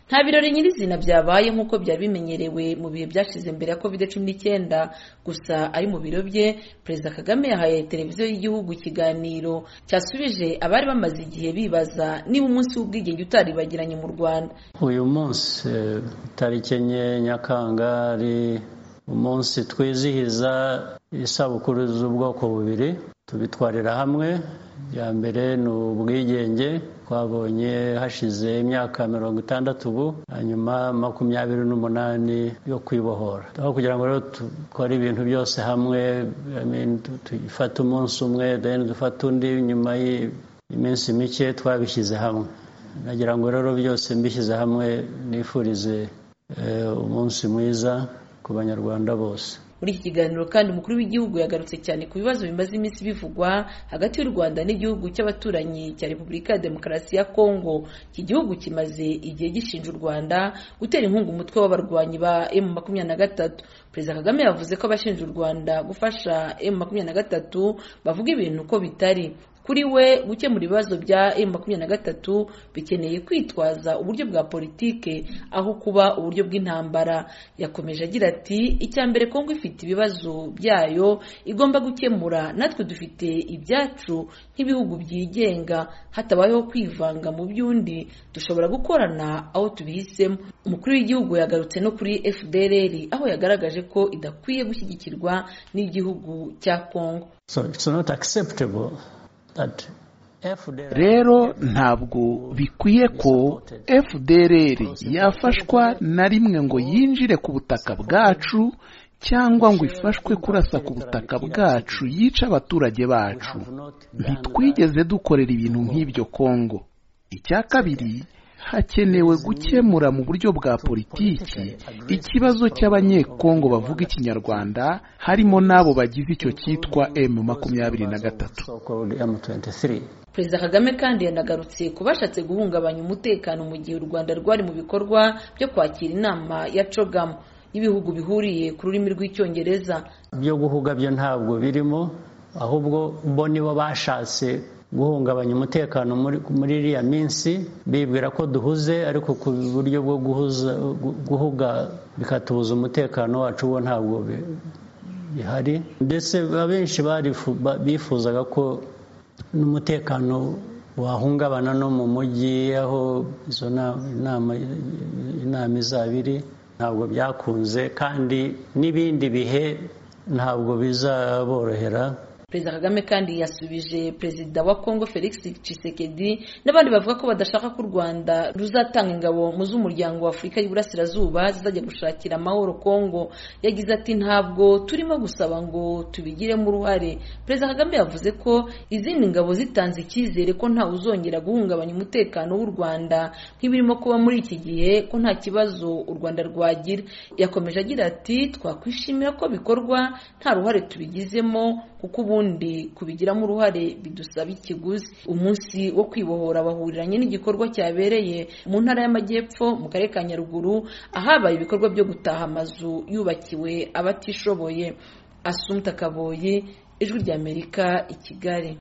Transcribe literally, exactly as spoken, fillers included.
nta birori nyirizina byabaye nk'uko byari bimenyerewe mu bihe byashize mbere ya covid cumi n'icyenda. Gusa ari mu biro bye, Perezida Kagame yahaye televiziyo y'igihugu ikiganiro cyasubije abari bamaze igihe bibaza niba umunsi w'ubwigenge utaribagiranye mu Rwanda. Uyu munsi tariki enye Nyakanga ari umunsi twizihiza isabukuru z'ubwoko bubiri tubitwarira hamwe. Ya mbere ni ubwigenge twabonye hashize imyaka mirongo itandatu ubu, hanyuma makumyabiri n'umunani yo kwibohora. Aho kugira ngo rero dukore ibintu byose hamwe, dufate umunsi umwe then dufate undi nyuma y'iminsi mike, twabishyize hamwe. Nagira ngo rero byose mbishyize hamwe nifurize umunsi mwiza ku Banyarwanda bose. Muri iki kiganiro kandi umukuru w'igihugu yagarutse cyane ku bibazo bimaze iminsi bivugwa hagati y'u Rwanda n'igihugu cy'abaturanyi cya Repubulika ya Demokarasi ya Kongo. Iki gihugu kimaze igihe gishinja u Rwanda gutera inkunga umutwe w'abarwanyi ba M makumyabiri na gatatu. Perezida Kagame yavuze ko abashinja u Rwanda gufasha M makumyabiri na gatatu bavuga ibintu uko bitari. Kuri we gukemura ibibazo bya M makumyabiri na gatatu bikeneye kwitwaza uburyo bwa politike aho kuba uburyo bw'intambara. Yakomeje agira ati icya mbere Kongo ifite ibibazo byayo igomba gukemura, natwe dufite ibyacu nk'ibihugu byigenga, hatabayeho kwivanga mu by'undi dushobora gukorana aho tubihisemo. Umukuru w'igihugu yagarutse no kuri F D L R aho yagaragaje ko idakwiye gushyigikirwa n'igihugu cya Kongo. So it's not acceptable. Rero ntabwo bikwiye ko F D L R yafashwa na rimwe ngo yinjire ku butaka bwacu cyangwa ngo ifashwe kurasa ku butaka bwacu yica abaturage bacu. Ntitwigeze dukorera ibintu nk'ibyo Kongo. Icya kabiri, hakenewe gukemura mu buryo bwa politiki ikibazo cy'abanyekongo bavuga ikinyarwanda, harimo n'abo bagize icyo cyitwa M makumyabiri na gatatu. Perezida Kagame kandi yanagarutse ku bashatse guhungabanya umutekano mu gihe u Rwanda rwari mu bikorwa byo kwakira inama ya CHOGM y'ibihugu bihuriye ku rurimi rw'icyongereza. Byo guhuga byo ntabwo birimo, ahubwo bo nibo bashatse guhungabanya umutekano muri iriya minsi, bibwira ko duhuze, ariko ku buryo bwo guhuza guhuga bikatubuza umutekano wacu wo ntabwo bihari. Ndetse abenshi bifuzaga ko n'umutekano wahungabana no mu mujyi aho izo nama inama izabiri. Ntabwo byakunze, kandi n'ibindi bihe ntabwo bizaborohera. Perezida Kagame kandi yasubije Perezida wa Kongo Felix Tshisekedi n'abandi bavuga ko badashaka ko u Rwanda ruzatanga ingabo mu z'umuryango wa Afurika y'Iburasirazuba zizajya gushakira amahoro Kongo. Yagize ati ntabwo turimo gusaba ngo tubigiremo uruhare. Perezida Kagame yavuze ko izindi ngabo zitanze icyizere ko nta uzongera guhungabanya umutekano w'u Rwanda nk'ibirimo kuba muri iki gihe, ko nta kibazo u Rwanda rwagira. Yakomeje agira ati twakwishimira ko bikorwa nta ruhare tubigizemo, kuko ubundi kubigiramo uruhare bidusaba ikiguzi. Umunsi wo kwibohora bahuriranye n'igikorwa cyabereye mu ntara y'Amajyepfo mu karere ka Nyaruguru, ahabaye ibikorwa byo gutaha amazu yubakiwe abatishoboye. Assumpta Kaboyi, Ijwi ry'Amerika, i Kigali.